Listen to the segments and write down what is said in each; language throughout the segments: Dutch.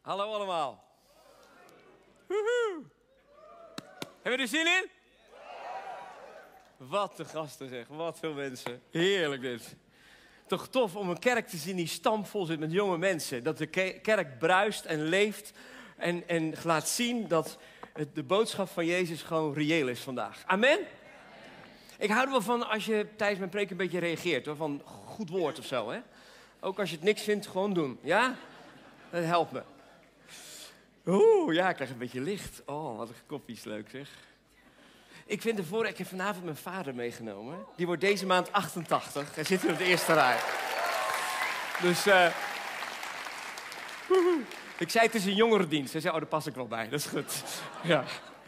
Hallo allemaal. Woehoe. Hebben we er zin in? Wat de gasten zeg, wat veel mensen. Heerlijk dit. Toch tof om een kerk te zien die stampvol zit met jonge mensen. Dat de kerk bruist en leeft en laat zien dat de boodschap van Jezus gewoon reëel is vandaag. Amen? Ik hou er wel van als je tijdens mijn preek een beetje reageert. Hoor, van goed woord of zo. Hè? Ook als je het niks vindt, gewoon doen. Ja? Dat helpt me. Oeh, ja, ik krijg een beetje licht. Oh, wat een koffie is leuk zeg. Ik heb vanavond mijn vader meegenomen. Die wordt deze maand 88. Hij zit hier op de eerste rij. Dus, ik zei het is een jongerendienst. Hij zei, oh, daar pas ik wel bij. Dat is goed. Ja.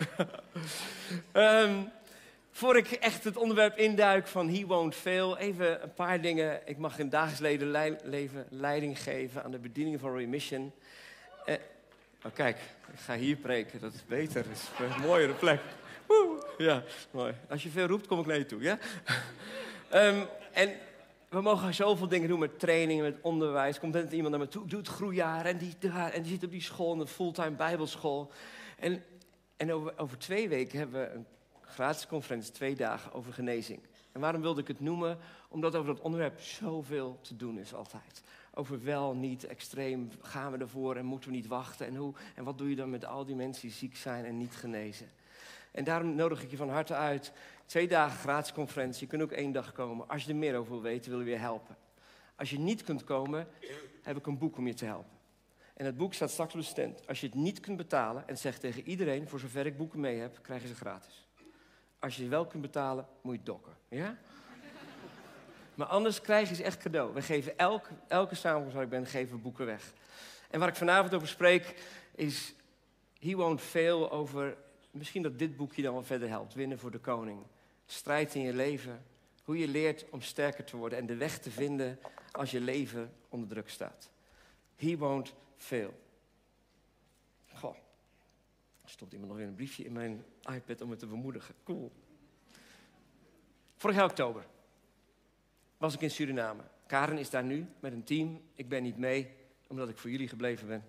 Voor ik echt het onderwerp induik van He Won't Fail, even een paar dingen. Ik mag in dagelijks leven leiding geven aan de bediening van Remission. Oh, kijk, ik ga hier preken. Dat is beter. Dat is een mooiere plek. Ja, mooi. Als je veel roept, kom ik naar je toe, ja? En we mogen zoveel dingen doen met trainingen, met onderwijs. Komt net iemand naar me toe, ik doe het groeijaar. En die zit op die school, een fulltime bijbelschool. En over 2 weken hebben we een gratis conferentie, 2 dagen over genezing. En waarom wilde ik het noemen? Omdat over dat onderwerp zoveel te doen is altijd. Over wel, niet, extreem, gaan we ervoor en moeten we niet wachten? En hoe? En wat doe je dan met al die mensen die ziek zijn en niet genezen? En daarom nodig ik je van harte uit. 2 dagen gratis conferentie. Je kunt ook 1 dag komen. Als je er meer over wil weten, willen we je helpen. Als je niet kunt komen, heb ik een boek om je te helpen. En het boek staat straks op de stand. Als je het niet kunt betalen en zegt tegen iedereen, voor zover ik boeken mee heb, krijgen ze gratis. Als je het wel kunt betalen, moet je dokken. Ja? Maar anders krijg je ze echt cadeau. We geven elke samenkomst waar ik ben, geven we boeken weg. En waar ik vanavond over spreek, is He Won't Fail over. Misschien dat dit boekje dan wel verder helpt. Winnen voor de koning. Strijd in je leven. Hoe je leert om sterker te worden. En de weg te vinden als je leven onder druk staat. He won't fail. Goh. Er stond iemand nog weer een briefje in mijn iPad om me te bemoedigen. Cool. Vorig jaar oktober was ik in Suriname. Karen is daar nu met een team. Ik ben niet mee, omdat ik voor jullie gebleven ben.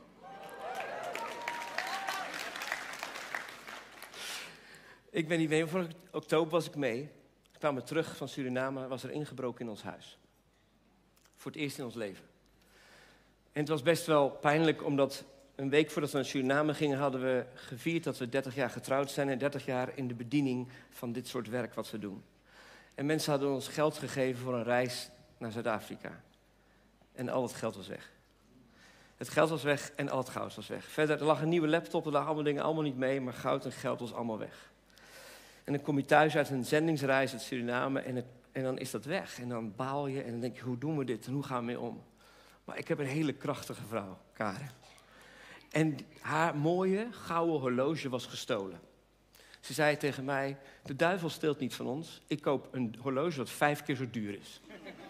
Ik ben niet mee, vorig oktober was ik mee. We kwamen terug van Suriname, was er ingebroken in ons huis. Voor het eerst in ons leven. En het was best wel pijnlijk, omdat een week voordat we naar Suriname gingen, hadden we gevierd dat we 30 jaar getrouwd zijn en 30 jaar in de bediening van dit soort werk wat we doen. En mensen hadden ons geld gegeven voor een reis naar Zuid-Afrika. En al het geld was weg. Het geld was weg en al het goud was weg. Verder, er lag een nieuwe laptop, er lagen allemaal dingen allemaal niet mee, maar goud en geld was allemaal weg. En dan kom je thuis uit een zendingsreis uit Suriname en dan is dat weg. En dan baal je en dan denk je, hoe doen we dit en hoe gaan we mee om? Maar ik heb een hele krachtige vrouw, Karen. En haar mooie gouden horloge was gestolen. Ze zei tegen mij, de duivel steelt niet van ons. Ik koop een horloge dat 5 keer zo duur is.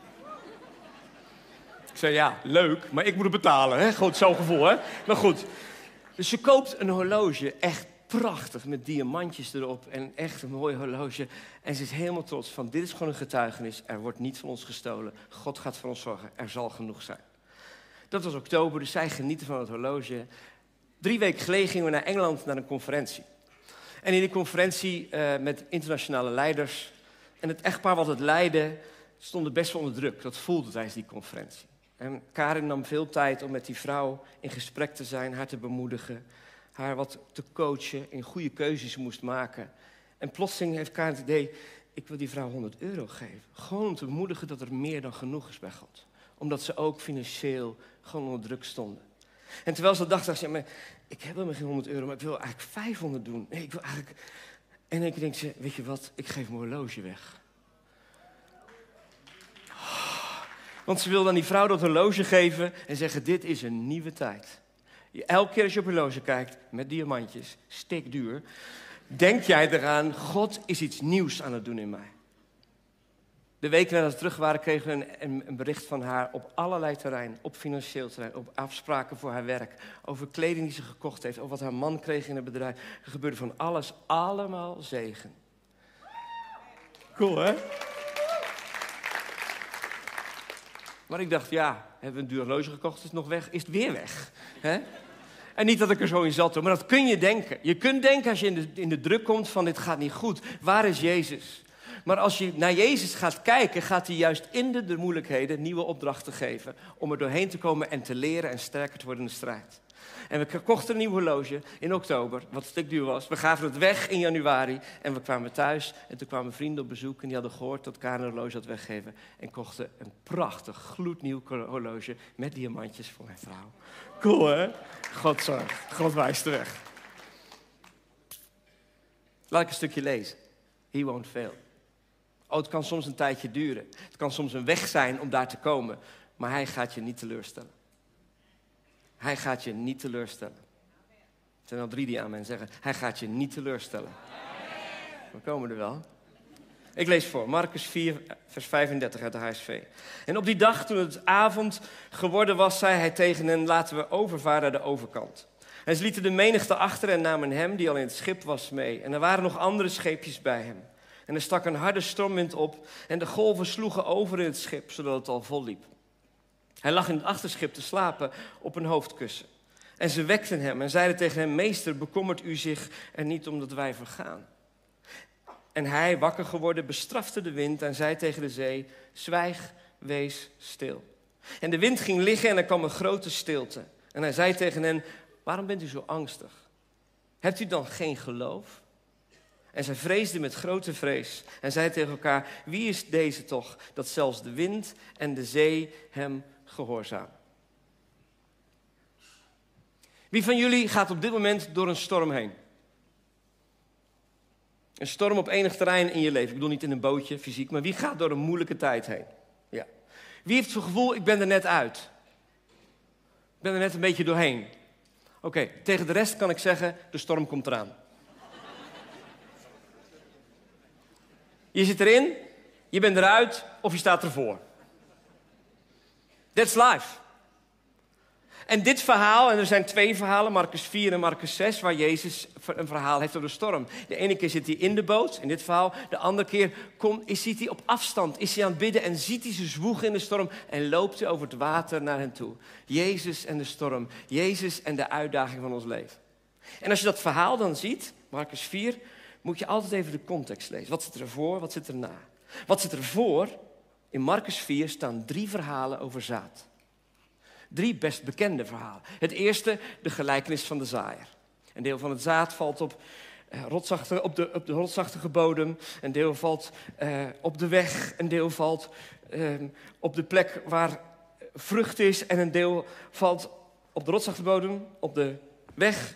Ik zei, ja, leuk, maar ik moet het betalen. Hè? Goed, zo'n gevoel, hè? Maar goed. Dus ze koopt een horloge, echt prachtig, met diamantjes erop. En echt een mooi horloge. En ze is helemaal trots van, dit is gewoon een getuigenis. Er wordt niet van ons gestolen. God gaat voor ons zorgen. Er zal genoeg zijn. Dat was oktober, dus zij genieten van het horloge. 3 weken geleden gingen we naar Engeland naar een conferentie. En in die conferentie met internationale leiders. En het echtpaar wat het leidde, stonden best wel onder druk. Dat voelde tijdens die conferentie. En Karin nam veel tijd om met die vrouw in gesprek te zijn, haar te bemoedigen. Haar wat te coachen, in goede keuzes moest maken. En plotseling heeft Karin het idee, ik wil die vrouw €100 geven. Gewoon om te bemoedigen dat er meer dan genoeg is bij God. Omdat ze ook financieel gewoon onder druk stonden. En terwijl ze dacht ze, maar ik heb helemaal geen €100, maar ik wil eigenlijk 500 doen. Nee, ik wil eigenlijk. En dan denkt ze, weet je wat, ik geef mijn horloge weg. Want ze wil dan die vrouw dat horloge geven en zeggen, dit is een nieuwe tijd. Elke keer als je op je horloge kijkt, met diamantjes, stikduur, denk jij eraan, God is iets nieuws aan het doen in mij. De weken nadat we terug waren, kregen we een bericht van haar op allerlei terreinen. Op financieel terrein, op afspraken voor haar werk. Over kleding die ze gekocht heeft, over wat haar man kreeg in het bedrijf. Er gebeurde van alles, allemaal zegen. Cool, hè? Maar ik dacht, ja, hebben we een duur horloge gekocht, is het nog weg? Is het weer weg? Hè? En niet dat ik er zo in zat, maar dat kun je denken. Je kunt denken als je in de druk komt van dit gaat niet goed. Waar is Jezus? Maar als je naar Jezus gaat kijken, gaat hij juist in de moeilijkheden nieuwe opdrachten geven. Om er doorheen te komen en te leren en sterker te worden in de strijd. En we kochten een nieuw horloge in oktober, wat een stuk duur was. We gaven het weg in januari en we kwamen thuis. En toen kwamen vrienden op bezoek en die hadden gehoord dat Karen een horloge had weggegeven. En kochten een prachtig, gloednieuw horloge met diamantjes voor mijn vrouw. Cool, hè? God zorgt. God wijst de weg. Laat ik een stukje lezen. He won't fail. Oh, het kan soms een tijdje duren. Het kan soms een weg zijn om daar te komen. Maar hij gaat je niet teleurstellen. Hij gaat je niet teleurstellen. Er zijn al 3 die aan mij zeggen. Hij gaat je niet teleurstellen. We komen er wel. Ik lees voor. Marcus 4, vers 35 uit de HSV. En op die dag, toen het avond geworden was, zei hij tegen hen: laten we overvaren naar de overkant. En ze lieten de menigte achter en namen hem, die al in het schip was, mee. En er waren nog andere scheepjes bij hem. En er stak een harde stormwind op en de golven sloegen over in het schip, zodat het al vol liep. Hij lag in het achterschip te slapen op een hoofdkussen. En ze wekten hem en zeiden tegen hem: meester, bekommert u zich er niet om dat wij vergaan? En hij, wakker geworden, bestrafte de wind en zei tegen de zee: zwijg, wees stil. En de wind ging liggen en er kwam een grote stilte. En hij zei tegen hen: waarom bent u zo angstig? Hebt u dan geen geloof? En zij vreesden met grote vrees en zeiden tegen elkaar: wie is deze toch, dat zelfs de wind en de zee hem gehoorzamen? Wie van jullie gaat op dit moment door een storm heen? Een storm op enig terrein in je leven. Ik bedoel niet in een bootje, fysiek, maar wie gaat door een moeilijke tijd heen? Ja. Wie heeft zo'n gevoel: ik ben er net uit? Ik ben er net een beetje doorheen. Oké, tegen de rest kan ik zeggen: de storm komt eraan. Je zit erin, je bent eruit of je staat ervoor. That's life. En dit verhaal, en er zijn 2 verhalen, Marcus 4 en Marcus 6... waar Jezus een verhaal heeft over de storm. De ene keer zit hij in de boot, in dit verhaal. De andere keer ziet hij op afstand, is hij aan het bidden en ziet hij ze zwoegen in de storm en loopt hij over het water naar hen toe. Jezus en de storm, Jezus en de uitdaging van ons leven. En als je dat verhaal dan ziet, Marcus 4... moet je altijd even de context lezen. Wat zit er ervoor, wat zit er na? Wat zit er voor? In Marcus 4 staan 3 verhalen over zaad. 3 best bekende verhalen. Het eerste, de gelijkenis van de zaaier. Een deel van het zaad valt op de rotsachtige bodem. Een deel valt op de weg. Een deel valt op de plek waar vrucht is. En een deel valt op de rotsachtige bodem, op de weg.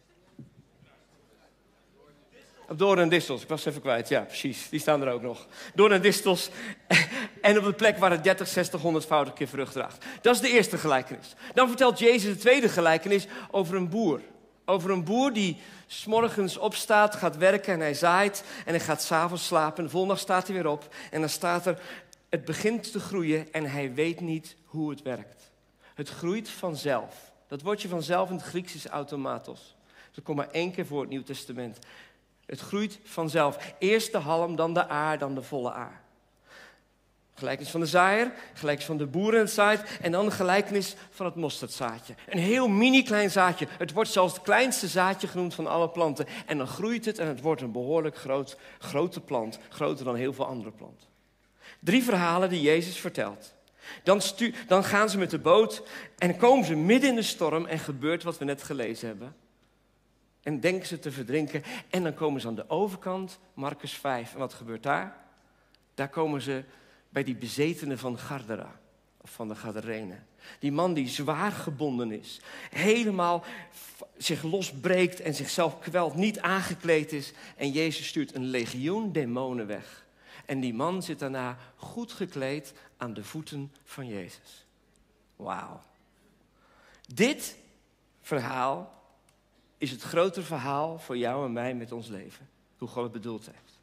Op doorn en distels, ik was het even kwijt. Ja, precies, die staan er ook nog. Doorn en distels en op de plek waar het 30, 60, 100-voudig keer vrucht draagt. Dat is de eerste gelijkenis. Dan vertelt Jezus de tweede gelijkenis over een boer. Over een boer die 's morgens opstaat, gaat werken en hij zaait. En hij gaat 's avonds slapen en de volgende dag staat hij weer op. En dan staat er: het begint te groeien en hij weet niet hoe het werkt. Het groeit vanzelf. Dat woordje vanzelf in het Grieks is automatos. Dat komt maar 1 keer voor het Nieuw Testament. Het groeit vanzelf. Eerst de halm, dan de aar, dan de volle aar. Gelijkenis van de zaaier, gelijkenis van de boer en het zaait. En dan de gelijkenis van het mosterdzaadje. Een heel mini klein zaadje. Het wordt zelfs het kleinste zaadje genoemd van alle planten. En dan groeit het en het wordt een behoorlijk grote plant. Groter dan heel veel andere planten. 3 verhalen die Jezus vertelt. Dan gaan ze met de boot en komen ze midden in de storm en gebeurt wat we net gelezen hebben. En denken ze te verdrinken. En dan komen ze aan de overkant, Marcus 5. En wat gebeurt daar? Daar komen ze bij die bezetene van Gadara. Of van de Gadarenen. Die man die zwaar gebonden is. Helemaal zich losbreekt en zichzelf kwelt. Niet aangekleed is. En Jezus stuurt een legioen demonen weg. En die man zit daarna goed gekleed aan de voeten van Jezus. Wauw. Dit verhaal is het grotere verhaal voor jou en mij met ons leven. Hoe God het bedoeld heeft.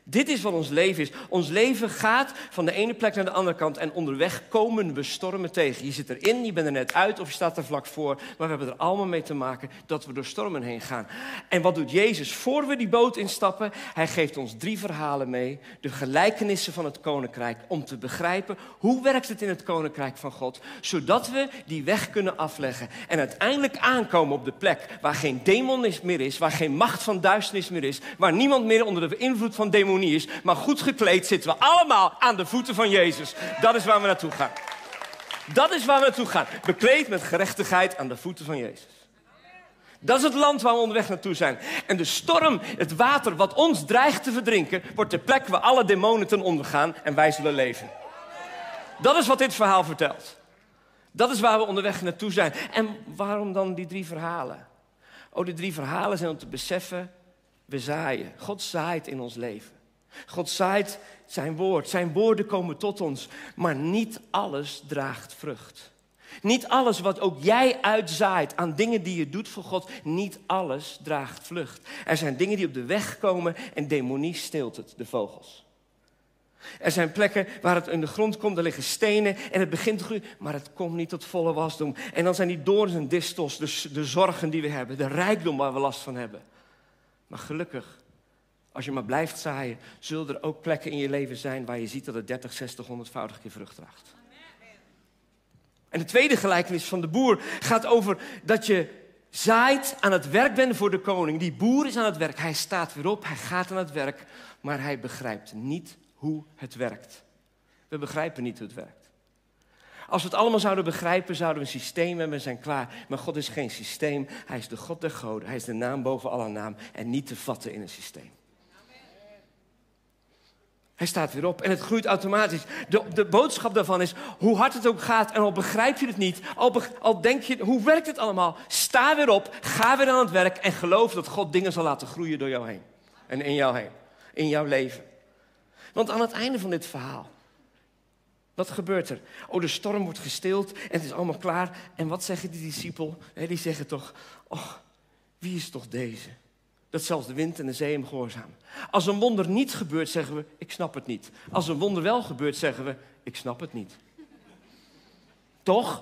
Dit is wat ons leven is. Ons leven gaat van de ene plek naar de andere kant en onderweg komen we stormen tegen. Je zit erin, je bent er net uit of je staat er vlak voor. Maar we hebben er allemaal mee te maken dat we door stormen heen gaan. En wat doet Jezus voor we die boot instappen? Hij geeft ons 3 verhalen mee. De gelijkenissen van het koninkrijk. Om te begrijpen hoe werkt het in het koninkrijk van God. Zodat we die weg kunnen afleggen. En uiteindelijk aankomen op de plek waar geen demon meer is. Waar geen macht van duisternis meer is. Waar niemand meer onder de invloed van demonie is, maar goed gekleed zitten we allemaal aan de voeten van Jezus. Dat is waar we naartoe gaan. Dat is waar we naartoe gaan. Bekleed met gerechtigheid aan de voeten van Jezus. Dat is het land waar we onderweg naartoe zijn. En de storm, het water wat ons dreigt te verdrinken, wordt de plek waar alle demonen ten onder gaan en wij zullen leven. Dat is wat dit verhaal vertelt. Dat is waar we onderweg naartoe zijn. En waarom dan die 3 verhalen? Die 3 verhalen zijn om te beseffen, we zaaien. God zaait in ons leven. God zaait zijn woord. Zijn woorden komen tot ons. Maar niet alles draagt vrucht. Niet alles wat ook jij uitzaait aan dingen die je doet voor God, niet alles draagt vrucht. Er zijn dingen die op de weg komen en demonie steelt het, de vogels. Er zijn plekken waar het in de grond komt, er liggen stenen en het begint te groeien, maar het komt niet tot volle wasdom. En dan zijn die doorns en distels, dus de zorgen die we hebben, de rijkdom waar we last van hebben. Maar gelukkig, als je maar blijft zaaien, zullen er ook plekken in je leven zijn waar je ziet dat het 30, 60, 100-voudig keer vrucht draagt. En de tweede gelijkenis van de boer gaat over dat je zaait, aan het werk bent voor de koning. Die boer is aan het werk, hij staat weer op, hij gaat aan het werk, maar hij begrijpt niet hoe het werkt. We begrijpen niet hoe het werkt. Als we het allemaal zouden begrijpen, zouden we een systeem hebben en zijn klaar. Maar God is geen systeem, hij is de God der goden. Hij is de naam boven alle naam en niet te vatten in een systeem. Hij staat weer op en het groeit automatisch. De boodschap daarvan is, hoe hard het ook gaat en al begrijp je het niet, al denk je, hoe werkt het allemaal? Sta weer op, ga weer aan het werk en geloof dat God dingen zal laten groeien door jou heen. En in jou heen, in jouw leven. Want aan het einde van dit verhaal, wat gebeurt er? De storm wordt gestild en het is allemaal klaar. En wat zeggen die discipelen? Die zeggen toch, wie is toch deze? Dat zelfs de wind en de zee hem gehoorzamen. Als een wonder niet gebeurt, zeggen we, ik snap het niet. Als een wonder wel gebeurt, zeggen we, ik snap het niet. Toch?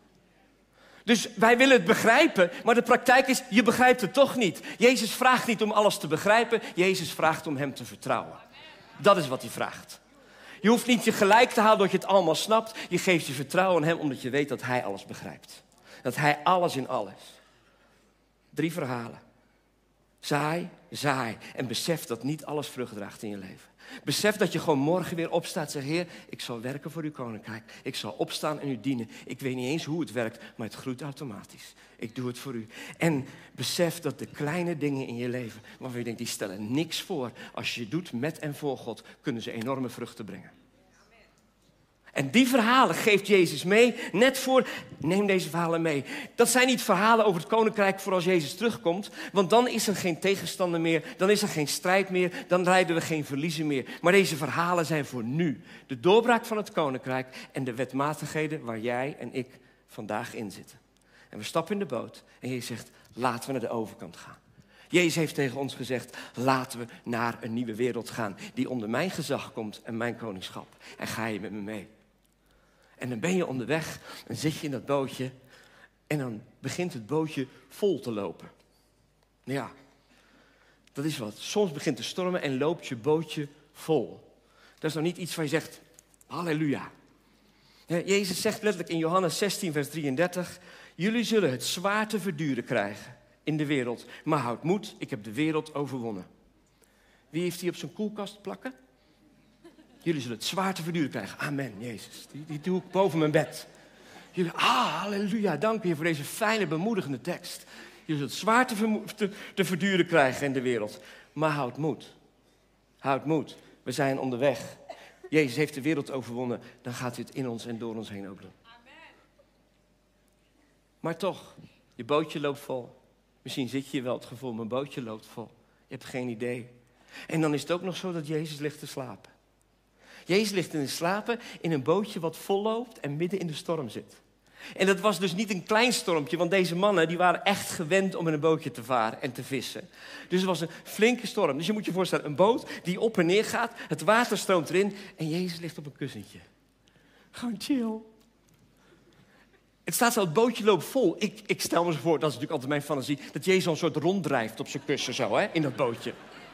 Dus wij willen het begrijpen, maar de praktijk is, je begrijpt het toch niet. Jezus vraagt niet om alles te begrijpen, Jezus vraagt om hem te vertrouwen. Dat is wat hij vraagt. Je hoeft niet je gelijk te halen dat je het allemaal snapt. Je geeft je vertrouwen aan hem omdat je weet dat hij alles begrijpt. Dat hij alles in alles. 3 verhalen. Zaai, zaai. En besef dat niet alles vrucht draagt in je leven. Besef dat je gewoon morgen weer opstaat en zegt, Heer, ik zal werken voor uw koninkrijk. Ik zal opstaan en u dienen. Ik weet niet eens hoe het werkt, maar het groeit automatisch. Ik doe het voor u. En besef dat de kleine dingen in je leven, waarvan je denkt, die stellen niks voor. Als je het doet met en voor God, kunnen ze enorme vruchten brengen. En die verhalen geeft Jezus mee, net voor, neem deze verhalen mee. Dat zijn niet verhalen over het koninkrijk voor als Jezus terugkomt, want dan is er geen tegenstander meer, dan is er geen strijd meer, dan lijden we geen verliezen meer. Maar deze verhalen zijn voor nu. De doorbraak van het koninkrijk en de wetmatigheden waar jij en ik vandaag in zitten. En we stappen in de boot en Jezus zegt, laten we naar de overkant gaan. Jezus heeft tegen ons gezegd, laten we naar een nieuwe wereld gaan die onder mijn gezag komt en mijn koningschap. En ga je met me mee. En dan ben je onderweg, dan zit je in dat bootje en dan begint het bootje vol te lopen. Ja, dat is wat. Soms begint te stormen en loopt je bootje vol. Dat is nog niet iets waar je zegt, halleluja. Jezus zegt letterlijk in Johannes 16, vers 33, jullie zullen het zwaar te verduren krijgen in de wereld. Maar houd moed, ik heb de wereld overwonnen. Wie heeft die op zijn koelkast plakken? Jullie zullen het zwaar te verduren krijgen. Amen, Jezus. Die doe ik boven mijn bed. Jullie, halleluja, dank je voor deze fijne, bemoedigende tekst. Jullie zullen het zwaar te verduren krijgen in de wereld. Maar houd moed. Houd moed. We zijn onderweg. Jezus heeft de wereld overwonnen. Dan gaat hij het in ons en door ons heen ook doen. Amen. Maar toch, je bootje loopt vol. Misschien zit je wel het gevoel, mijn bootje loopt vol. Je hebt geen idee. En dan is het ook nog zo dat Jezus ligt te slapen. Jezus ligt in te slapen in een bootje wat vol loopt en midden in de storm zit. En dat was dus niet een klein stormpje, want deze mannen die waren echt gewend om in een bootje te varen en te vissen. Dus het was een flinke storm. Dus je moet je voorstellen, een boot die op en neer gaat, het water stroomt erin en Jezus ligt op een kussentje. Gewoon chill. Het staat zo, het bootje loopt vol. Ik stel me zo voor, dat is natuurlijk altijd mijn fantasie, dat Jezus een soort ronddrijft op zijn kussen zo, hè, in dat bootje.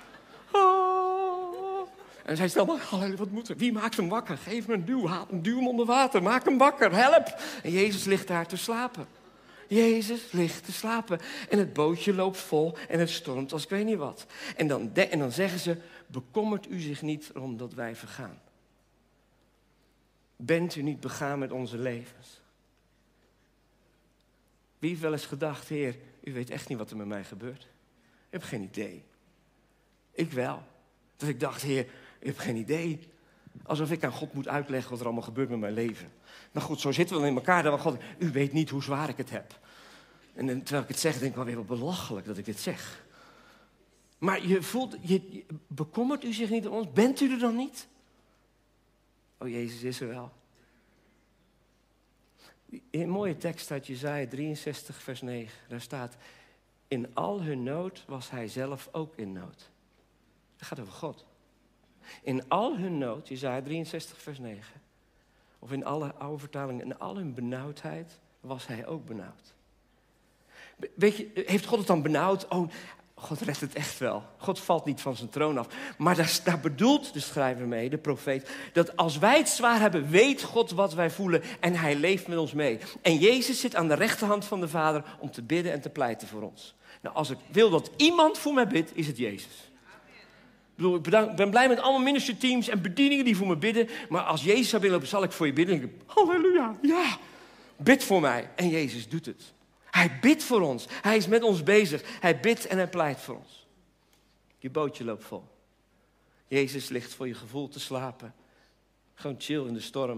En zij stelt, halleluja, wat moet er? Wie maakt hem wakker? Geef me een duw, haal een duw hem onder water, maak hem wakker, help! En Jezus ligt daar te slapen. Jezus ligt te slapen. En het bootje loopt vol en het stormt als ik weet niet wat. En dan zeggen ze, bekommert u zich niet om dat wij vergaan. Bent u niet begaan met onze levens? Wie heeft wel eens gedacht, Heer, u weet echt niet wat er met mij gebeurt? Ik heb geen idee. Ik wel. Dat ik dacht, Heer, ik heb geen idee. Alsof ik aan God moet uitleggen wat er allemaal gebeurt met mijn leven. Maar goed, zo zitten we dan in elkaar. Dan God, u weet niet hoe zwaar ik het heb. En terwijl ik het zeg, denk ik wel weer wat belachelijk dat ik dit zeg. Maar je voelt, bekommert u zich niet om ons? Bent u er dan niet? Oh, Jezus is er wel. In een mooie tekst uit Jesaja 63, vers 9. Daar staat, in al hun nood was hij zelf ook in nood. Dat gaat over God. In al hun nood, Jesaja 63, vers 9. Of in alle oude vertalingen, in al hun benauwdheid was hij ook benauwd. Weet je, heeft God het dan benauwd? Oh, God redt het echt wel. God valt niet van zijn troon af. Maar daar bedoelt de schrijver mee, de profeet, dat als wij het zwaar hebben, weet God wat wij voelen en hij leeft met ons mee. En Jezus zit aan de rechterhand van de Vader om te bidden en te pleiten voor ons. Nou, als ik wil dat iemand voor mij bidt, is het Jezus. Ik ben blij met allemaal ministerteams en bedieningen die voor me bidden. Maar als Jezus zou willen, zal ik voor je bidden. En ik, halleluja, ja, bid voor mij. En Jezus doet het. Hij bidt voor ons. Hij is met ons bezig. Hij bidt en hij pleit voor ons. Je bootje loopt vol. Jezus ligt voor je gevoel te slapen. Gewoon chill in de storm.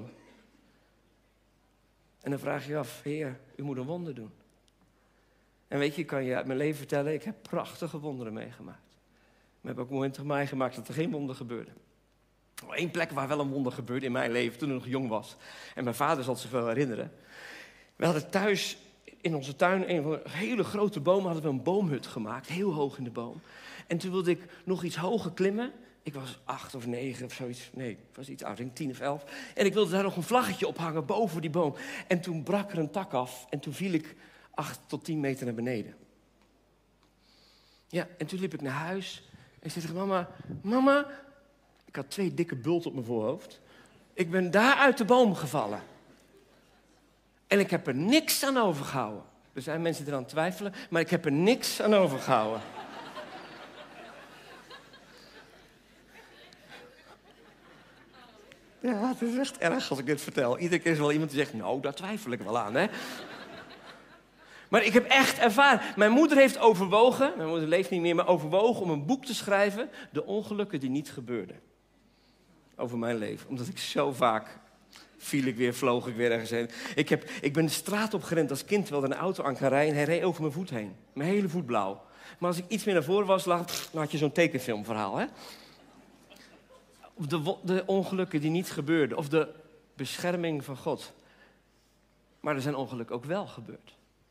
En dan vraag je je af, Heer, u moet een wonder doen. En weet je, ik kan je uit mijn leven vertellen, ik heb prachtige wonderen meegemaakt. Maar ik heb ook momenten meegemaakt dat er geen wonder gebeurde. Eén plek waar wel een wonder gebeurde in mijn leven toen ik nog jong was. En mijn vader zal zich wel herinneren. We hadden thuis in onze tuin een hele grote boom, hadden we een boomhut gemaakt. Heel hoog in de boom. En toen wilde ik nog iets hoger klimmen. Ik was 8 of 9 of zoiets. Nee, ik was iets ouder, 10 of 11. En ik wilde daar nog een vlaggetje ophangen boven die boom. En toen brak er een tak af. En toen viel ik 8 tot 10 meter naar beneden. Ja, en toen liep ik naar huis. En ik zei tegen mama, ik had 2 dikke bulten op mijn voorhoofd. Ik ben daar uit de boom gevallen. En ik heb er niks aan overgehouden. Er zijn mensen die eraan twijfelen, maar ik heb er niks aan overgehouden. Ja, het is echt erg als ik dit vertel. Iedere keer is er wel iemand die zegt, nou, daar twijfel ik wel aan, hè. Maar ik heb echt ervaren. Mijn moeder heeft overwogen, mijn moeder leeft niet meer, maar overwogen om een boek te schrijven. De ongelukken die niet gebeurden. Over mijn leven. Omdat ik zo vaak viel ik weer, vloog ik weer ergens heen. Ik ben de straat opgerend als kind, terwijl er een auto aan kan rijden. En hij reed over mijn voet heen. Mijn hele voet blauw. Maar als ik iets meer naar voren was, dan had je zo'n tekenfilmverhaal, hè? Of de ongelukken die niet gebeurden. Of de bescherming van God. Maar er zijn ongelukken ook wel gebeurd.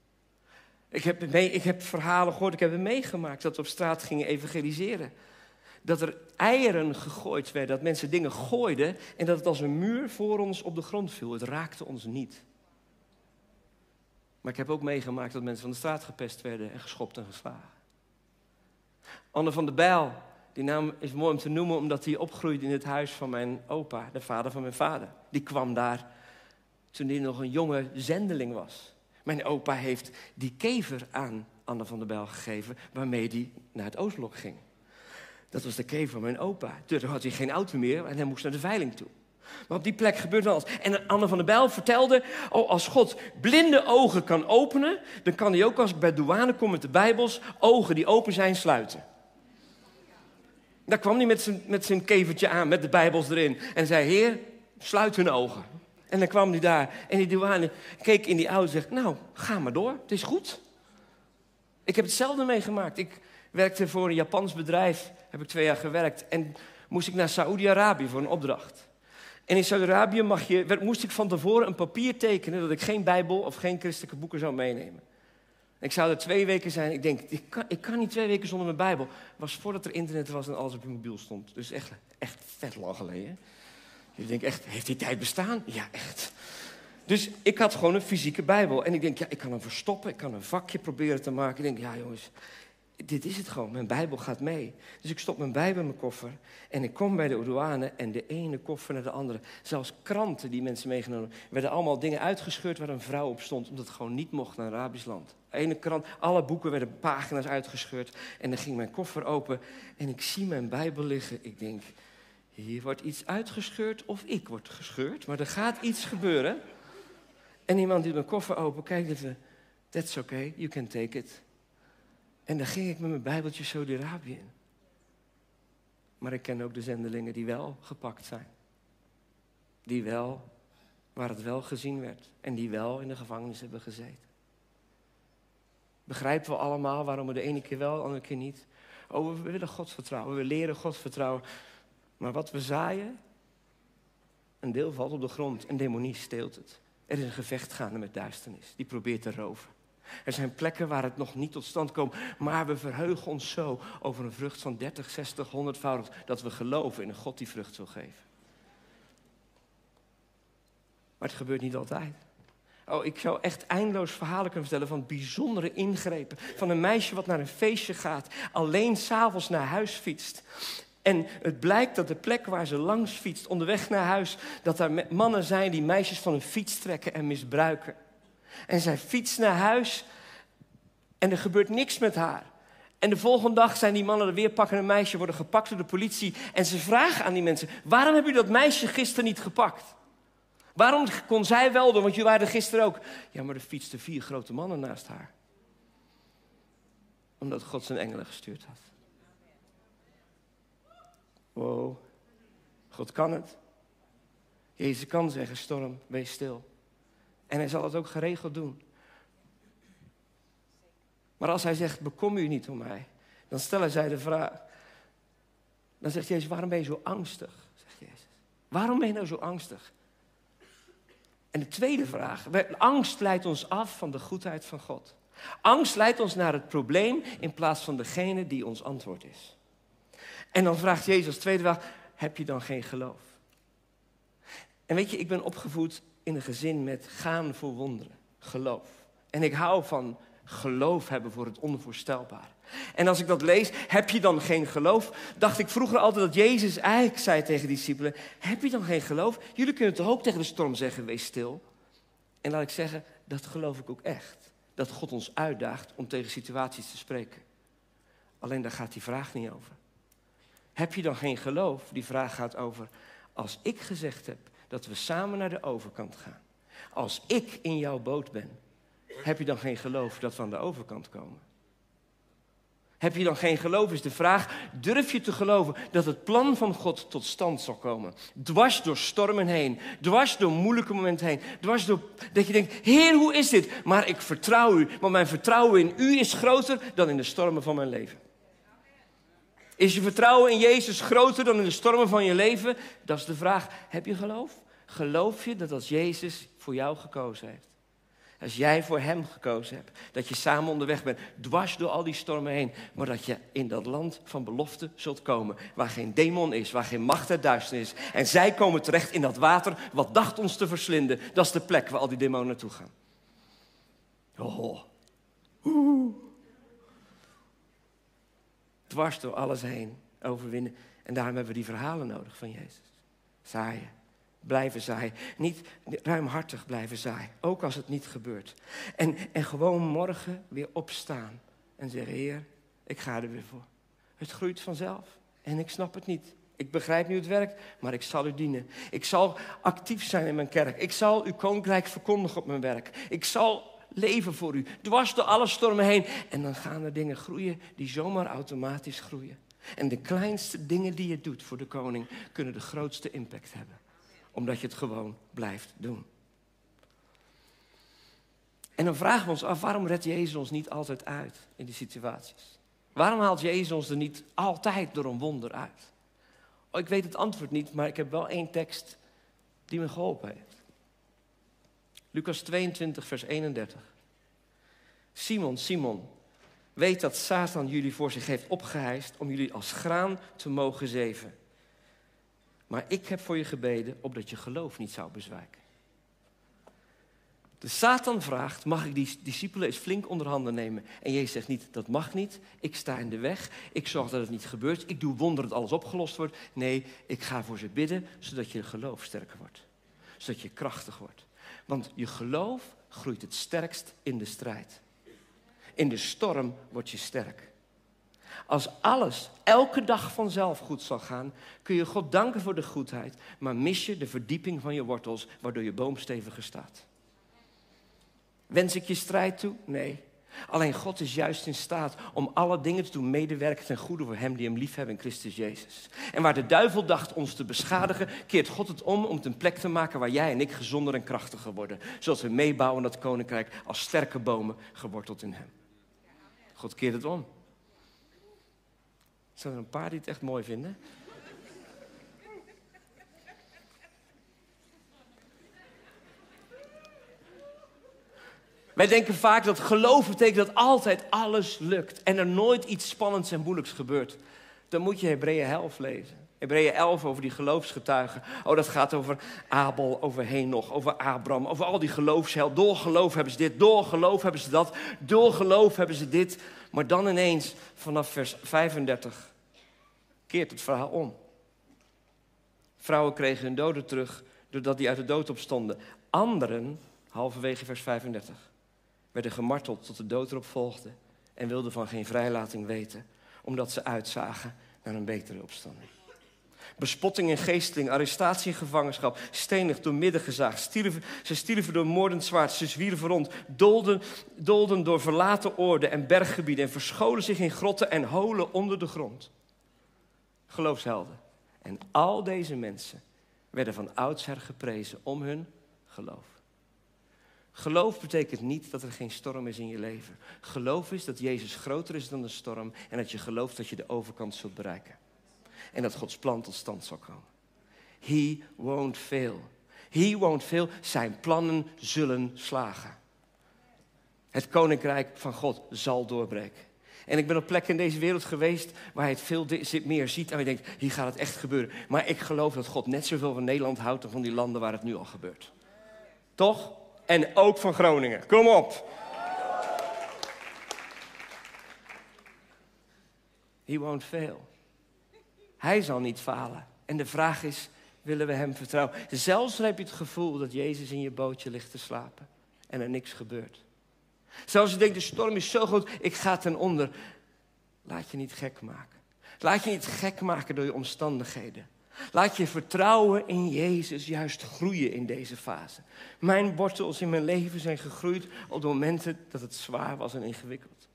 Ik heb verhalen gehoord, ik heb het meegemaakt dat we op straat gingen evangeliseren. Dat er eieren gegooid werden, dat mensen dingen gooiden en dat het als een muur voor ons op de grond viel. Het raakte ons niet. Maar ik heb ook meegemaakt dat mensen van de straat gepest werden en geschopt en geslagen. Anne van der Bijl, die naam is mooi om te noemen omdat hij opgroeide in het huis van mijn opa, de vader van mijn vader. Die kwam daar toen hij nog een jonge zendeling was. Mijn opa heeft die kever aan Anne van der Bijl gegeven, waarmee hij naar het Oostblok ging. Dat was de kever van mijn opa. Toen had hij geen auto meer en hij moest naar de veiling toe. Maar op die plek gebeurde alles. En Anne van der Bijl vertelde, als God blinde ogen kan openen, dan kan hij ook als ik bij douane kom met de Bijbels, ogen die open zijn, sluiten. Daar kwam hij met zijn kevertje aan, met de Bijbels erin. En zei, Heer, sluit hun ogen. En dan kwam hij daar en die douane keek in die auto en zegt, nou, ga maar door, het is goed. Ik heb hetzelfde meegemaakt. Ik werkte voor een Japans bedrijf, heb ik 2 jaar gewerkt. En moest ik naar Saoedi-Arabië voor een opdracht. En in Saudi-Arabië moest ik van tevoren een papier tekenen dat ik geen Bijbel of geen christelijke boeken zou meenemen. Ik zou er 2 weken zijn. Ik denk, ik kan niet 2 weken zonder mijn Bijbel. Het was voordat er internet was en alles op je mobiel stond. Dus echt vet lang geleden. Je denkt echt, heeft die tijd bestaan? Ja, echt. Dus ik had gewoon een fysieke Bijbel. En ik denk, ja, ik kan hem verstoppen. Ik kan een vakje proberen te maken. Ik denk, ja jongens, dit is het gewoon. Mijn Bijbel gaat mee. Dus ik stop mijn Bijbel in mijn koffer. En ik kom bij de douane en de ene koffer naar de andere. Zelfs kranten die mensen meegenomen werden allemaal dingen uitgescheurd waar een vrouw op stond. Omdat het gewoon niet mocht naar een Arabisch land. Ene krant, alle boeken werden pagina's uitgescheurd. En dan ging mijn koffer open en ik zie mijn Bijbel liggen. Ik denk, hier wordt iets uitgescheurd of ik word gescheurd. Maar er gaat iets gebeuren. En iemand doet mijn koffer open, kijkt even. That's okay, you can take it. En dan ging ik met mijn Bijbeltje Saudi-Arabië in. Maar ik ken ook de zendelingen die wel gepakt zijn. Die wel, waar het wel gezien werd. En die wel in de gevangenis hebben gezeten. Begrijpen we allemaal waarom we de ene keer wel, de andere keer niet. Oh, we willen God vertrouwen, we leren God vertrouwen. Maar wat we zaaien, een deel valt op de grond en demonie steelt het. Er is een gevecht gaande met duisternis, die probeert te roven. Er zijn plekken waar het nog niet tot stand komt, maar we verheugen ons zo over een vrucht van 30, 60, 100-voudig, dat we geloven in een God die vrucht wil geven. Maar het gebeurt niet altijd. Oh, ik zou echt eindeloos verhalen kunnen vertellen van bijzondere ingrepen. Van een meisje wat naar een feestje gaat, alleen 's avonds naar huis fietst. En het blijkt dat de plek waar ze langs fietst, onderweg naar huis, dat daar mannen zijn die meisjes van hun fiets trekken en misbruiken. En zij fietst naar huis en er gebeurt niks met haar. En de volgende dag zijn die mannen er weer, pakken een meisje, worden gepakt door de politie. En ze vragen aan die mensen, waarom hebben jullie dat meisje gisteren niet gepakt? Waarom kon zij wel doen, want jullie waren er gisteren ook. Ja, maar er fietsten 4 grote mannen naast haar. Omdat God zijn engelen gestuurd had. Wow, God kan het. Jezus kan zeggen, storm, wees stil. En hij zal het ook geregeld doen. Maar als hij zegt, bekom u niet om mij, dan stellen zij de vraag. Dan zegt Jezus, waarom ben je zo angstig? Zegt Jezus. Waarom ben je nou zo angstig? En de tweede vraag, angst leidt ons af van de goedheid van God. Angst leidt ons naar het probleem in plaats van degene die ons antwoord is. En dan vraagt Jezus als tweede vraag, heb je dan geen geloof? En weet je, ik ben opgevoed in een gezin met gaan voor wonderen, geloof. En ik hou van geloof hebben voor het onvoorstelbare. En als ik dat lees, heb je dan geen geloof? Dacht ik vroeger altijd dat Jezus eigenlijk zei tegen die discipelen, heb je dan geen geloof? Jullie kunnen toch ook tegen de storm zeggen, wees stil. En laat ik zeggen, dat geloof ik ook echt. Dat God ons uitdaagt om tegen situaties te spreken. Alleen daar gaat die vraag niet over. Heb je dan geen geloof? Die vraag gaat over, als ik gezegd heb dat we samen naar de overkant gaan. Als ik in jouw boot ben, heb je dan geen geloof dat we aan de overkant komen? Heb je dan geen geloof, is de vraag, durf je te geloven dat het plan van God tot stand zal komen? Dwars door stormen heen, dwars door moeilijke momenten heen, dwars door dat je denkt, Heer, hoe is dit? Maar ik vertrouw u, want mijn vertrouwen in u is groter dan in de stormen van mijn leven. Is je vertrouwen in Jezus groter dan in de stormen van je leven? Dat is de vraag, heb je geloof? Geloof je dat als Jezus voor jou gekozen heeft? Als jij voor hem gekozen hebt, dat je samen onderweg bent, dwars door al die stormen heen, maar dat je in dat land van belofte zult komen, waar geen demon is, waar geen macht der duisternis is. En zij komen terecht in dat water, wat dacht ons te verslinden. Dat is de plek waar al die demonen naartoe gaan. Oh. Dwars door alles heen, overwinnen. En daarom hebben we die verhalen nodig van Jezus. Zaaien. Blijven zaaien. Niet ruimhartig blijven zaaien. Ook als het niet gebeurt. En gewoon morgen weer opstaan. En zeggen, Heer, ik ga er weer voor. Het groeit vanzelf. En ik snap het niet. Ik begrijp niet hoe het werkt, maar ik zal u dienen. Ik zal actief zijn in mijn kerk. Ik zal uw koninkrijk verkondigen op mijn werk. Ik zal leven voor u. Dwars door alle stormen heen. En dan gaan er dingen groeien die zomaar automatisch groeien. En de kleinste dingen die je doet voor de koning kunnen de grootste impact hebben. Omdat je het gewoon blijft doen. En dan vragen we ons af, waarom redt Jezus ons niet altijd uit in die situaties? Waarom haalt Jezus ons er niet altijd door een wonder uit? Oh, ik weet het antwoord niet, maar ik heb wel 1 tekst die me geholpen heeft. Lucas 22, vers 31. Simon, Simon, weet dat Satan jullie voor zich heeft opgehijst om jullie als graan te mogen zeven. Maar ik heb voor je gebeden, opdat je geloof niet zou bezwijken. De Satan vraagt, mag ik die discipelen eens flink onder handen nemen? En Jezus zegt niet, dat mag niet. Ik sta in de weg. Ik zorg dat het niet gebeurt. Ik doe wonderen dat alles opgelost wordt. Nee, ik ga voor ze bidden, zodat je geloof sterker wordt. Zodat je krachtig wordt. Want je geloof groeit het sterkst in de strijd. In de storm word je sterk. Als alles elke dag vanzelf goed zal gaan, kun je God danken voor de goedheid, maar mis je de verdieping van je wortels, waardoor je boom steviger staat. Wens ik je strijd toe? Nee. Alleen God is juist in staat om alle dingen te doen medewerken ten goede voor hem die hem lief hebben in Christus Jezus. En waar de duivel dacht ons te beschadigen, keert God het om het een plek te maken waar jij en ik gezonder en krachtiger worden. Zodat we meebouwen in dat koninkrijk als sterke bomen geworteld in hem. God keert het om. Zijn er een paar die het echt mooi vinden? Wij denken vaak dat geloof betekent dat altijd alles lukt en er nooit iets spannends en moeilijks gebeurt. Dan moet je Hebreeën 11 lezen. Hebreeën 11 over die geloofsgetuigen. Oh, dat gaat over Abel, over Henoch, over Abraham, over al die geloofshelden. Door geloof hebben ze dit, door geloof hebben ze dat, door geloof hebben ze dit. Maar dan ineens, vanaf vers 35, keert het verhaal om. Vrouwen kregen hun doden terug, doordat die uit de dood opstonden. Anderen, halverwege vers 35, werden gemarteld tot de dood erop volgde en wilden van geen vrijlating weten, omdat ze uitzagen naar een betere opstanding. Bespotting en geesteling, arrestatie en gevangenschap, stenig, door midden gezaagd. Ze stierven door moordend zwaard, ze zwierven rond, dolden door verlaten oorden en berggebieden en verscholen zich in grotten en holen onder de grond. Geloofshelden. En al deze mensen werden van oudsher geprezen om hun geloof. Geloof betekent niet dat er geen storm is in je leven. Geloof is dat Jezus groter is dan de storm en dat je gelooft dat je de overkant zult bereiken. En dat Gods plan tot stand zal komen. He won't fail. He won't fail. Zijn plannen zullen slagen. Het koninkrijk van God zal doorbreken. En ik ben op plekken in deze wereld geweest waar hij het veel meer ziet en je denkt, hier gaat het echt gebeuren. Maar ik geloof dat God net zoveel van Nederland houdt dan van die landen waar het nu al gebeurt. Toch? En ook van Groningen. Kom op. He won't fail. Hij zal niet falen. En de vraag is, willen we hem vertrouwen? Zelfs dan heb je het gevoel dat Jezus in je bootje ligt te slapen en er niks gebeurt. Zelfs je denkt, de storm is zo groot, ik ga ten onder. Laat je niet gek maken. Laat je niet gek maken door je omstandigheden. Laat je vertrouwen in Jezus juist groeien in deze fase. Mijn wortels in mijn leven zijn gegroeid op de momenten dat het zwaar was en ingewikkeld.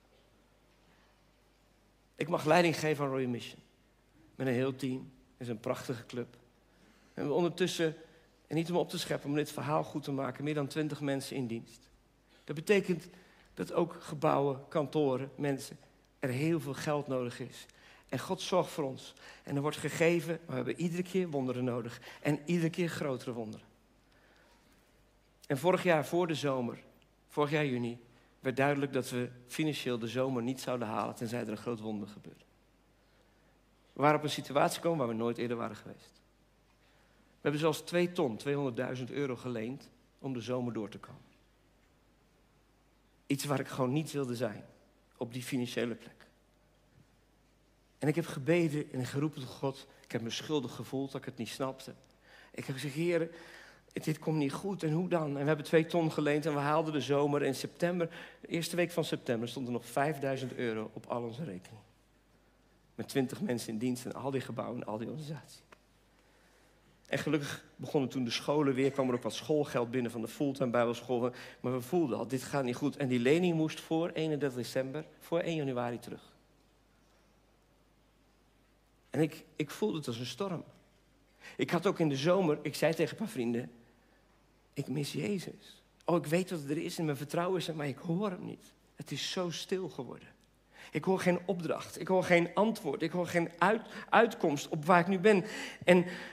Ik mag leiding geven aan Royal Mission. Met een heel team. Het is een prachtige club. En we ondertussen, en niet om op te scheppen, om dit verhaal goed te maken, meer dan 20 mensen in dienst. Dat betekent dat ook gebouwen, kantoren, mensen, er heel veel geld nodig is. En God zorgt voor ons. En er wordt gegeven, maar we hebben iedere keer wonderen nodig. En iedere keer grotere wonderen. En vorig jaar voor de zomer, vorig jaar juni, werd duidelijk dat we financieel de zomer niet zouden halen, tenzij er een groot wonder gebeurde. We waren op een situatie gekomen waar we nooit eerder waren geweest. We hebben zelfs 2 ton, €200.000 geleend om de zomer door te komen. Iets waar ik gewoon niet wilde zijn, op die financiële plek. En ik heb gebeden en geroepen tot God. Ik heb me schuldig gevoeld dat ik het niet snapte. Ik heb gezegd, Heer, dit komt niet goed en hoe dan? En we hebben 2 ton geleend en we haalden de zomer. In september, de eerste week van september, stond er nog €5.000 op al onze rekening. Met 20 mensen in dienst en al die gebouwen en al die organisaties. En gelukkig begonnen toen de scholen weer, kwam er ook wat schoolgeld binnen van de fulltime bijbelschool. Maar we voelden al, dit gaat niet goed. En die lening moest voor 31 december, voor 1 januari terug. En ik voelde het als een storm. Ik had ook in de zomer, ik zei tegen een paar vrienden, ik mis Jezus. Oh, ik weet wat er is en mijn vertrouwen is, maar ik hoor hem niet. Het is zo stil geworden. Ik hoor geen opdracht, ik hoor geen antwoord, ik hoor geen uitkomst op waar ik nu ben. En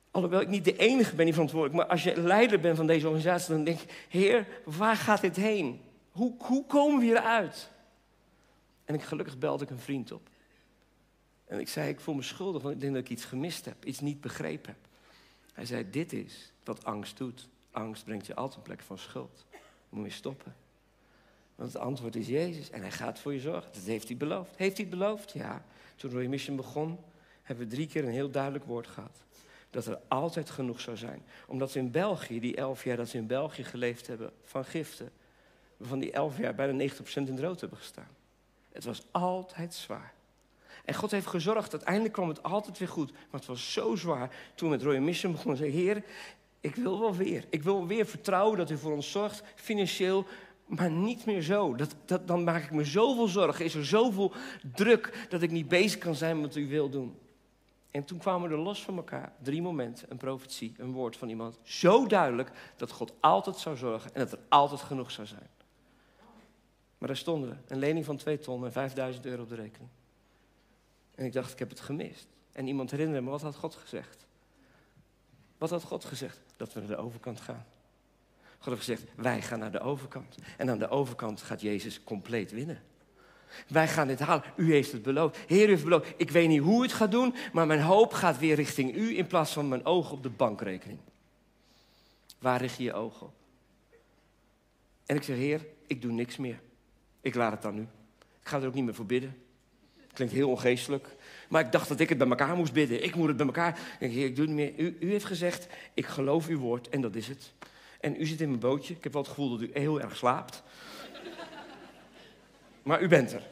Alhoewel ik niet de enige ben die verantwoordelijk. Maar als je leider bent van deze organisatie, dan denk ik, Heer, waar gaat dit heen? Hoe komen we hieruit? En gelukkig belde ik een vriend op. En ik zei, ik voel me schuldig, want ik denk dat ik iets gemist heb. Iets niet begrepen heb. Hij zei, dit is wat angst doet. Angst brengt je altijd een plek van schuld. Moet je stoppen. Want het antwoord is Jezus. En hij gaat voor je zorgen. Dat heeft hij beloofd. Heeft hij het beloofd? Ja. Toen Remission begon, hebben we 3 keer een heel duidelijk woord gehad. Dat er altijd genoeg zou zijn. Omdat we in België, die 11 jaar dat we in België geleefd hebben van giften, we van die 11 jaar bijna 90% in het rood hebben gestaan. Het was altijd zwaar. En God heeft gezorgd, uiteindelijk kwam het altijd weer goed. Maar het was zo zwaar. Toen we met Royal Mission begonnen, zei Heer, ik wil wel weer. Ik wil weer vertrouwen dat u voor ons zorgt, financieel, maar niet meer zo. Dan maak ik me zoveel zorgen. Is er zoveel druk dat ik niet bezig kan zijn met wat u wil doen. En toen kwamen we er los van elkaar. 3 momenten, een profetie, een woord van iemand. Zo duidelijk dat God altijd zou zorgen en dat er altijd genoeg zou zijn. Maar daar stonden we. Een lening van 2 ton en €5.000 op de rekening. En ik dacht, ik heb het gemist. En iemand herinnerde me, wat had God gezegd? Wat had God gezegd? Dat we naar de overkant gaan. God heeft gezegd, wij gaan naar de overkant. En aan de overkant gaat Jezus compleet winnen. Wij gaan dit halen. U heeft het beloofd. Heer, u heeft het beloofd. Ik weet niet hoe u het gaat doen, maar mijn hoop gaat weer richting u in plaats van mijn ogen op de bankrekening. Waar richt je je ogen op? En ik zeg, Heer, ik doe niks meer. Ik laat het aan u. Ik ga er ook niet meer voor bidden. Klinkt heel ongeestelijk. Maar ik dacht dat ik het bij elkaar moest bidden. Ik moet het bij elkaar. Ik denk, Heer, ik doe het niet meer. U heeft gezegd, ik geloof uw woord en dat is het. En u zit in mijn bootje. Ik heb wel het gevoel dat u heel erg slaapt. Maar u bent er.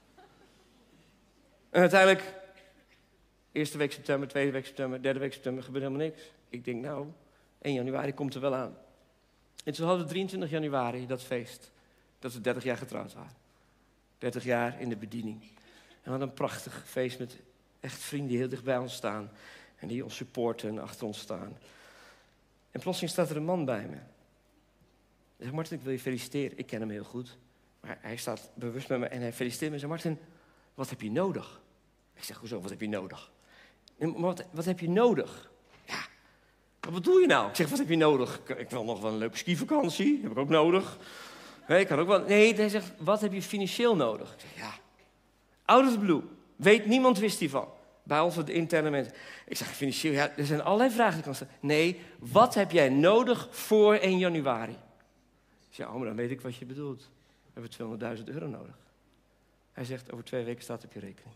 En uiteindelijk, eerste week september, tweede week september, derde week september, gebeurt helemaal niks. Ik denk, 1 januari komt er wel aan. En toen hadden we 23 januari dat feest. Dat we 30 jaar getrouwd waren. 30 jaar in de bediening. En we hadden een prachtig feest met echt vrienden die heel dicht bij ons staan. En die ons supporten en achter ons staan. En plotseling staat er een man bij me. Hij zegt, Martin, ik wil je feliciteren. Ik ken hem heel goed. Maar hij staat bewust met me en hij feliciteert me. Hij zegt, Martin, wat heb je nodig? Ik zeg, hoezo, wat heb je nodig? Wat heb je nodig? Ja, wat bedoel je nou? Ik zeg, wat heb je nodig? Ik wil nog wel een leuke skivakantie. Heb ik ook nodig. Nee, ik kan ook wel. Nee, hij zegt, wat heb je financieel nodig? Ik zeg, ja. Out of the blue. Niemand wist hiervan. Behalve de interne mensen. Ik zeg, financieel, ja, er zijn allerlei vragen die ik kan stellen. Nee, wat heb jij nodig voor 1 januari? Ik zeg, maar dan weet ik wat je bedoelt. We hebben €200.000 nodig. Hij zegt, over 2 weken staat het op je rekening.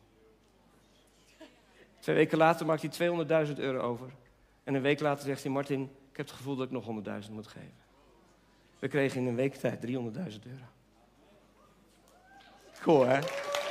2 weken later maakt hij €200.000 over. En een week later zegt hij, Martin, ik heb het gevoel dat ik nog 100.000 moet geven. We kregen in een week tijd €300.000. Cool, hè?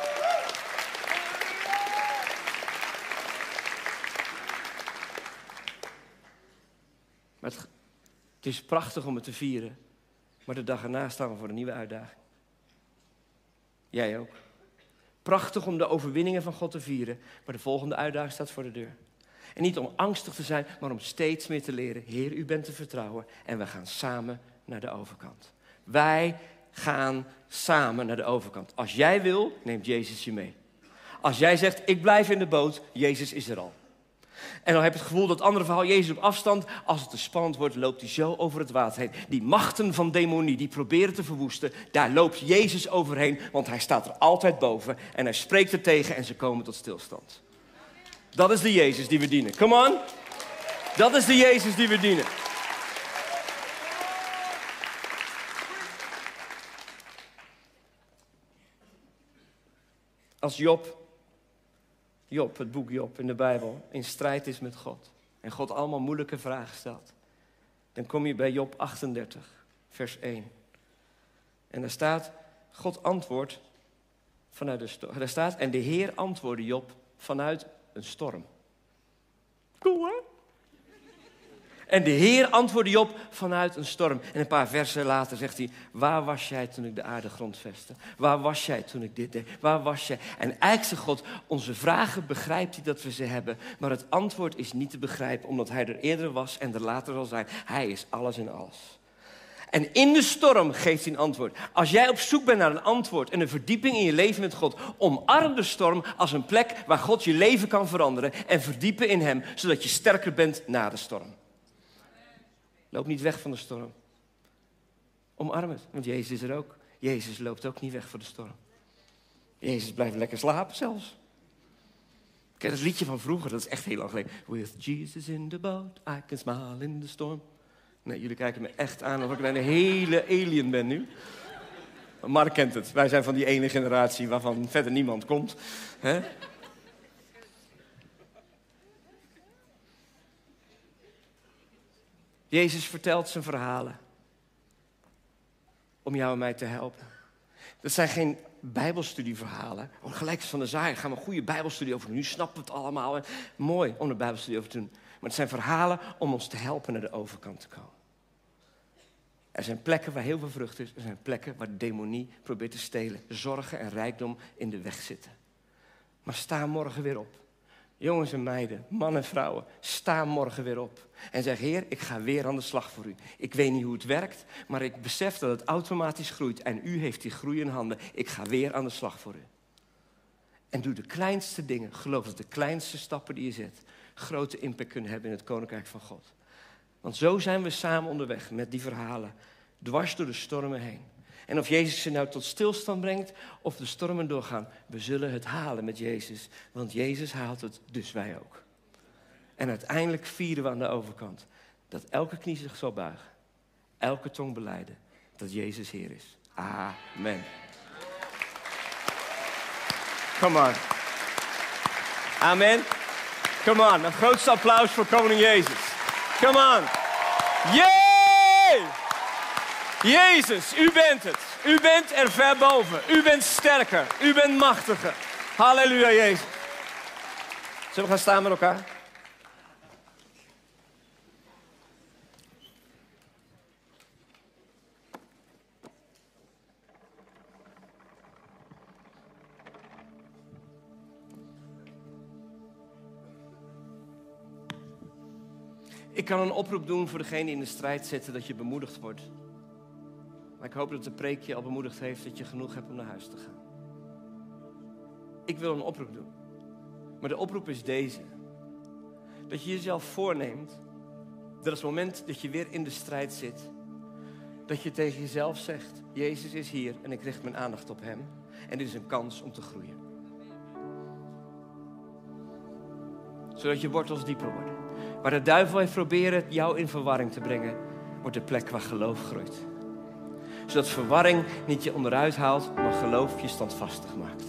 Maar het is prachtig om het te vieren. Maar de dag erna staan we voor een nieuwe uitdaging. Jij ook. Prachtig om de overwinningen van God te vieren. Maar de volgende uitdaging staat voor de deur. En niet om angstig te zijn, maar om steeds meer te leren. Heer, u bent te vertrouwen. En we gaan samen naar de overkant. Wij gaan samen naar de overkant. Als jij wil, neemt Jezus je mee. Als jij zegt, ik blijf in de boot, Jezus is er al. En dan heb je het gevoel dat het andere verhaal, Jezus op afstand, als het te spannend wordt, loopt hij zo over het water heen. Die machten van demonie, die proberen te verwoesten, daar loopt Jezus overheen, want hij staat er altijd boven. En hij spreekt er tegen en ze komen tot stilstand. Dat is de Jezus die we dienen. Come on. Dat is de Jezus die we dienen. Als Job, het boek Job in de Bijbel, in strijd is met God. En God allemaal moeilijke vragen stelt. Dan kom je bij Job 38, vers 1. En daar staat, God antwoordt vanuit de storm. Daar staat, en de Heer antwoordde Job vanuit een storm. Cool, hè? En de Heer antwoordde Job vanuit een storm. En een paar versen later zegt hij, waar was jij toen ik de aarde grondvestte? Waar was jij toen ik dit deed? Waar was jij? En eigenlijk zegt God, onze vragen begrijpt hij dat we ze hebben. Maar het antwoord is niet te begrijpen, omdat hij er eerder was en er later zal zijn. Hij is alles in alles. En in de storm geeft hij een antwoord. Als jij op zoek bent naar een antwoord en een verdieping in je leven met God, omarm de storm als een plek waar God je leven kan veranderen en verdiepen in hem, zodat je sterker bent na de storm. Loop niet weg van de storm. Omarm het, want Jezus is er ook. Jezus loopt ook niet weg voor de storm. Jezus blijft lekker slapen zelfs. Kijk, dat liedje van vroeger, dat is echt heel lang geleden. With Jesus in the boat, I can smile in the storm. Nee, jullie kijken me echt aan alsof ik een hele alien ben nu. Mark kent het. Wij zijn van die ene generatie waarvan verder niemand komt. Hè? Jezus vertelt zijn verhalen om jou en mij te helpen. Dat zijn geen bijbelstudieverhalen. Gelijk als van de zaaier gaan we een goede bijbelstudie over doen. Nu snappen we het allemaal. Mooi om een bijbelstudie over te doen. Maar het zijn verhalen om ons te helpen naar de overkant te komen. Er zijn plekken waar heel veel vrucht is. Er zijn plekken waar de demonie probeert te stelen. Zorgen en rijkdom in de weg zitten. Maar sta morgen weer op. Jongens en meiden, mannen en vrouwen, sta morgen weer op. En zeg, Heer, ik ga weer aan de slag voor u. Ik weet niet hoe het werkt, maar ik besef dat het automatisch groeit. En u heeft die groei in handen. Ik ga weer aan de slag voor u. En doe de kleinste dingen. Geloof dat de kleinste stappen die je zet grote impact kunnen hebben in het Koninkrijk van God. Want zo zijn we samen onderweg met die verhalen. Dwars door de stormen heen. En of Jezus ze nou tot stilstand brengt of de stormen doorgaan, we zullen het halen met Jezus. Want Jezus haalt het, dus wij ook. En uiteindelijk vieren we aan de overkant dat elke knie zich zal buigen. Elke tong belijden dat Jezus Heer is. Amen. Come on. Amen. Come on. Een grootste applaus voor koning Jezus. Come on. Yay! Jezus, u bent het. U bent er ver boven. U bent sterker. U bent machtiger. Halleluja, Jezus. Zullen we gaan staan met elkaar? Ik kan een oproep doen voor degene die in de strijd zitten, dat je bemoedigd wordt. Maar ik hoop dat de preek je al bemoedigd heeft, dat je genoeg hebt om naar huis te gaan. Ik wil een oproep doen. Maar de oproep is deze. Dat je jezelf voorneemt, dat op het moment dat je weer in de strijd zit, dat je tegen jezelf zegt, Jezus is hier en ik richt mijn aandacht op hem. En dit is een kans om te groeien. Zodat je wortels dieper worden. Waar de duivel heeft proberen jou in verwarring te brengen, wordt de plek waar geloof groeit. Zodat verwarring niet je onderuit haalt, maar geloof je standvastig maakt.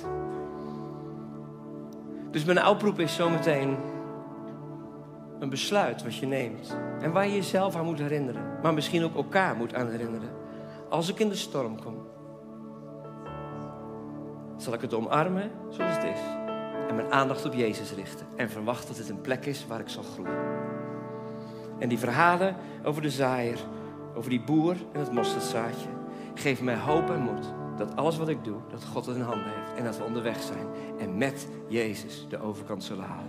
Dus mijn oproep is zometeen een besluit wat je neemt. En waar je jezelf aan moet herinneren. Maar misschien ook elkaar moet aan herinneren. Als ik in de storm kom, zal ik het omarmen zoals het is. En mijn aandacht op Jezus richten. En verwacht dat het een plek is waar ik zal groeien. En die verhalen over de zaaier, over die boer en het mosterdzaadje, geven mij hoop en moed. Dat alles wat ik doe, dat God het in handen heeft. En dat we onderweg zijn. En met Jezus de overkant zullen halen.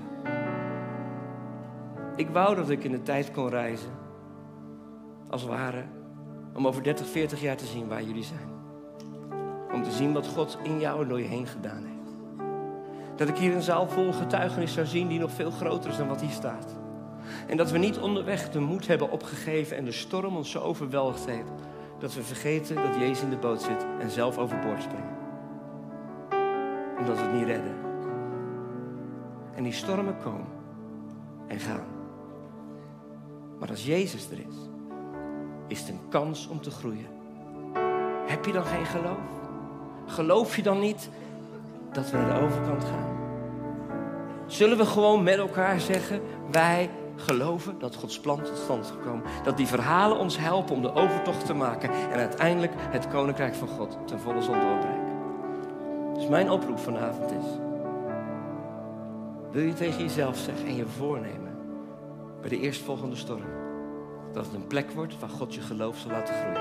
Ik wou dat ik in de tijd kon reizen. Als het ware. Om over 30, 40 jaar te zien waar jullie zijn. Om te zien wat God in jou en door je heen gedaan heeft. Dat ik hier een zaal vol getuigenis zou zien die nog veel groter is dan wat hier staat. En dat we niet onderweg de moed hebben opgegeven en de storm ons zo overweldigd heeft. Dat we vergeten dat Jezus in de boot zit en zelf overboord springen. Omdat we het niet redden. En die stormen komen en gaan. Maar als Jezus er is het een kans om te groeien. Heb je dan geen geloof? Geloof je dan niet dat we naar de overkant gaan? Zullen we gewoon met elkaar zeggen, wij geloven dat Gods plan tot stand is gekomen. Dat die verhalen ons helpen om de overtocht te maken. En uiteindelijk het Koninkrijk van God ten volle zal doorbreken. Dus mijn oproep vanavond is. Wil je tegen jezelf zeggen en je voornemen. Bij de eerstvolgende storm. Dat het een plek wordt waar God je geloof zal laten groeien.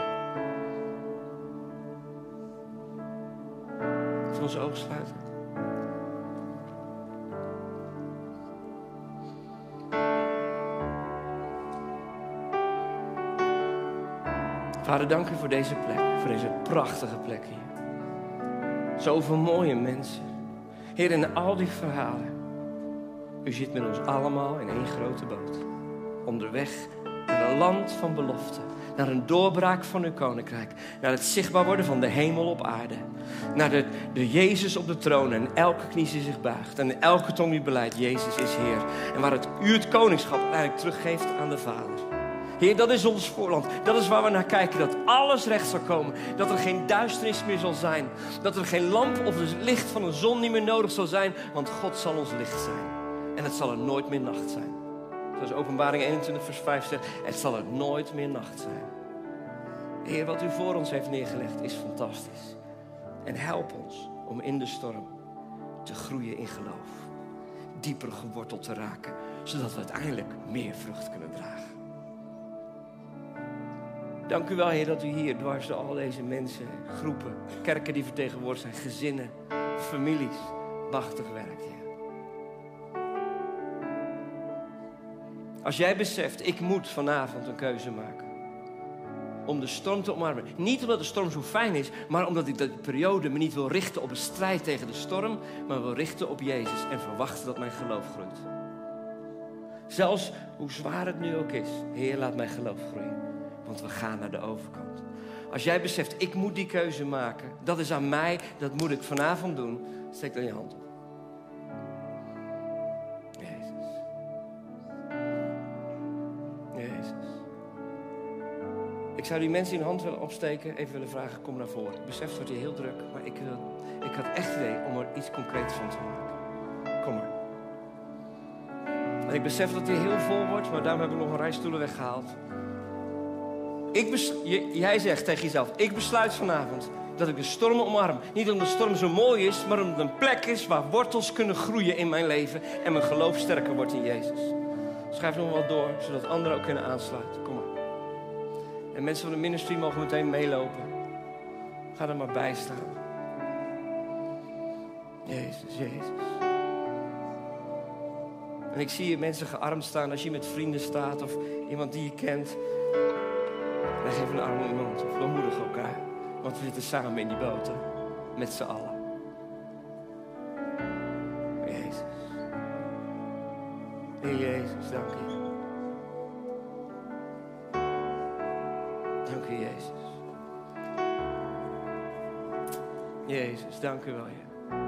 Laten we onze ogen sluiten. Vader, dank u voor deze plek. Voor deze prachtige plek hier. Zoveel mooie mensen. Heer, in al die verhalen. U zit met ons allemaal in één grote boot. Onderweg naar een land van belofte. Naar een doorbraak van uw koninkrijk. Naar het zichtbaar worden van de hemel op aarde. Naar de Jezus op de troon. En elke knie zich buigt. En elke tong die beleidt, Jezus is Heer. En waar u het koningschap eigenlijk teruggeeft aan de Vader. Heer, dat is ons voorland. Dat is waar we naar kijken. Dat alles recht zal komen. Dat er geen duisternis meer zal zijn. Dat er geen lamp of het licht van een zon niet meer nodig zal zijn. Want God zal ons licht zijn. En het zal er nooit meer nacht zijn. Zoals Openbaring 21 vers 5 zegt. Het zal er nooit meer nacht zijn. Heer, wat u voor ons heeft neergelegd is fantastisch. En help ons om in de storm te groeien in geloof. Dieper geworteld te raken. Zodat we uiteindelijk meer vrucht kunnen dragen. Dank u wel, Heer, dat u hier dwars door al deze mensen, groepen, kerken die vertegenwoordigd zijn, gezinnen, families, machtig werkt, Heer. Als jij beseft, ik moet vanavond een keuze maken om de storm te omarmen. Niet omdat de storm zo fijn is, maar omdat ik de periode me niet wil richten op een strijd tegen de storm, maar wil richten op Jezus en verwachten dat mijn geloof groeit. Zelfs hoe zwaar het nu ook is, Heer, laat mijn geloof groeien. Want we gaan naar de overkant. Als jij beseft, ik moet die keuze maken. Dat is aan mij, dat moet ik vanavond doen. Steek dan je hand op. Jezus. Jezus. Ik zou die mensen die hun hand willen opsteken, even willen vragen, kom naar voren. Ik besef, het wordt hier heel druk, maar ik had echt idee om er iets concreets van te maken. Kom maar. En ik besef dat het hier heel vol wordt, maar daarom heb ik nog een rij stoelen weggehaald. Jij zegt tegen jezelf, ik besluit vanavond dat ik de storm omarm. Niet omdat de storm zo mooi is, maar omdat het een plek is waar wortels kunnen groeien in mijn leven. En mijn geloof sterker wordt in Jezus. Schrijf nog wat door, zodat anderen ook kunnen aansluiten. Kom maar. En mensen van de ministry mogen meteen meelopen. Ga er maar bij staan. Jezus, Jezus. En ik zie je mensen gearmd staan als je met vrienden staat of iemand die je kent. Wij geven een arm om iemand of bemoedigen elkaar. Want we zitten samen in die boot. Hè? Met z'n allen. Jezus. Heer Jezus, dank u. Dank u, Jezus. Jezus, dank u wel, Heer.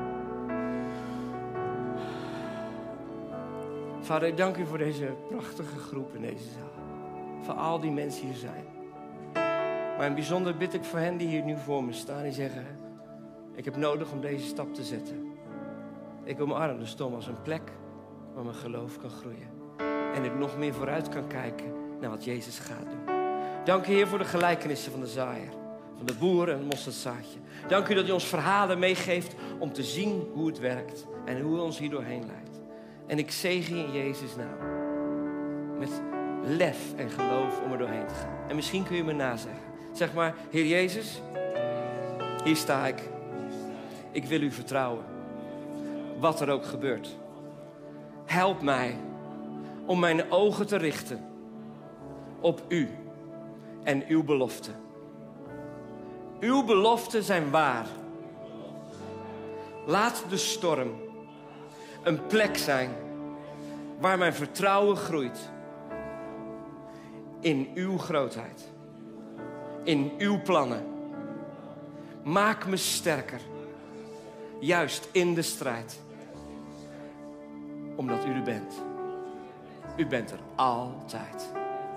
Vader, ik dank u voor deze prachtige groep in deze zaal. Voor al die mensen hier zijn. Maar in bijzonder bid ik voor hen die hier nu voor me staan. Die zeggen, ik heb nodig om deze stap te zetten. Ik omarm de storm als een plek waar mijn geloof kan groeien. En ik nog meer vooruit kan kijken naar wat Jezus gaat doen. Dank u, Heer, voor de gelijkenissen van de zaaier. Van de boer en het mosterdzaadje. Dank u dat u ons verhalen meegeeft om te zien hoe het werkt. En hoe u ons hier doorheen leidt. En ik zegen je in Jezus' naam. Met lef en geloof om er doorheen te gaan. En misschien kun je me nazeggen. Zeg maar, Heer Jezus, hier sta ik. Ik wil u vertrouwen. Wat er ook gebeurt. Help mij om mijn ogen te richten op u en uw beloften. Uw beloften zijn waar. Laat de storm een plek zijn waar mijn vertrouwen groeit. In uw grootheid. In uw plannen. Maak me sterker. Juist in de strijd. Omdat u er bent. U bent er altijd.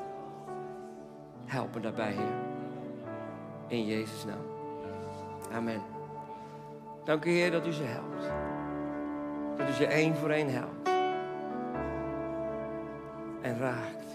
Help me daarbij, Heer. In Jezus' naam. Amen. Dank u, Heer, dat u ze helpt. Dat u ze één voor één helpt. En raakt.